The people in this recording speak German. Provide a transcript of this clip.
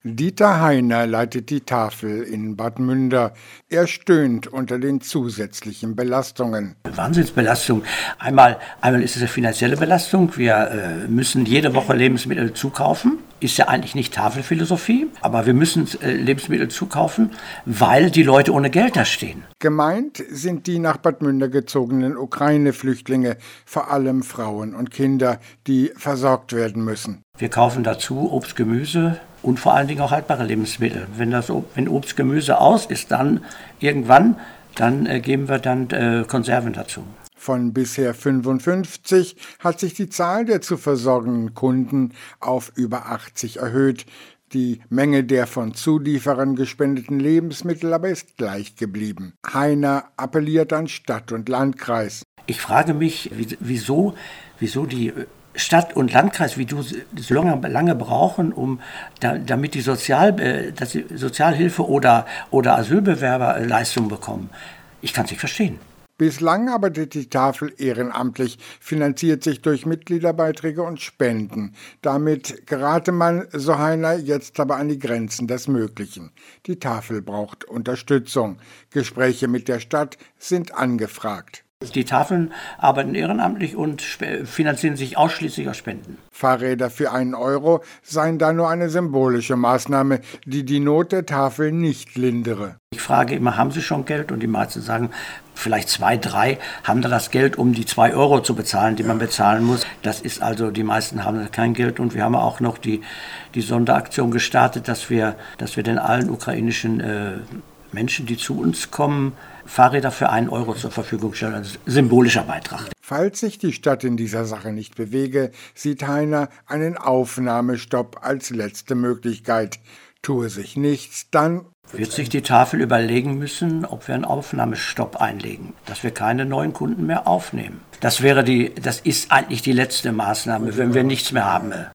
Dieter Heiner leitet die Tafel in Bad Münder. Er stöhnt unter den zusätzlichen Belastungen. Wahnsinnsbelastung. Einmal ist es eine finanzielle Belastung. Wir müssen jede Woche Lebensmittel zukaufen. Ist ja eigentlich nicht Tafelphilosophie, aber wir müssen Lebensmittel zukaufen, weil die Leute ohne Geld da stehen. Gemeint sind die nach Bad Münder gezogenen Ukraine-Flüchtlinge, vor allem Frauen und Kinder, die versorgt werden müssen. Wir kaufen dazu Obst, Gemüse und vor allen Dingen auch haltbare Lebensmittel. Wenn Obst, Gemüse aus ist, dann irgendwann, geben wir dann Konserven dazu. Von bisher 55 hat sich die Zahl der zu versorgenden Kunden auf über 80 erhöht. Die Menge der von Zulieferern gespendeten Lebensmittel aber ist gleich geblieben. Heiner appelliert an Stadt und Landkreis. Ich frage mich, wieso die Stadt und Landkreis, wie du so lange brauchen, damit die Sozialhilfe oder Asylbewerber Leistungen bekommen. Ich kann es nicht verstehen. Bislang arbeitet die Tafel ehrenamtlich, finanziert sich durch Mitgliederbeiträge und Spenden. Damit gerate man, so Heiner, jetzt aber an die Grenzen des Möglichen. Die Tafel braucht Unterstützung. Gespräche mit der Stadt sind angefragt. Die Tafeln arbeiten ehrenamtlich und finanzieren sich ausschließlich aus Spenden. Fahrräder für 1 Euro seien da nur eine symbolische Maßnahme, die die Not der Tafel nicht lindere. Ich frage immer, haben Sie schon Geld? Und die meisten sagen, vielleicht 2, 3 haben da das Geld, um die 2 Euro zu bezahlen, die man bezahlen muss. Das ist also, die meisten haben kein Geld. Und wir haben auch noch die Sonderaktion gestartet, dass wir den allen ukrainischen Menschen, die zu uns kommen, Fahrräder für 1 Euro zur Verfügung stellen. Also symbolischer Beitrag. Falls sich die Stadt in dieser Sache nicht bewege, sieht Heiner einen Aufnahmestopp als letzte Möglichkeit. Tue sich nichts, dann wird sich die Tafel überlegen müssen, ob wir einen Aufnahmestopp einlegen, dass wir keine neuen Kunden mehr aufnehmen. Das ist eigentlich die letzte Maßnahme, wenn wir nichts mehr haben.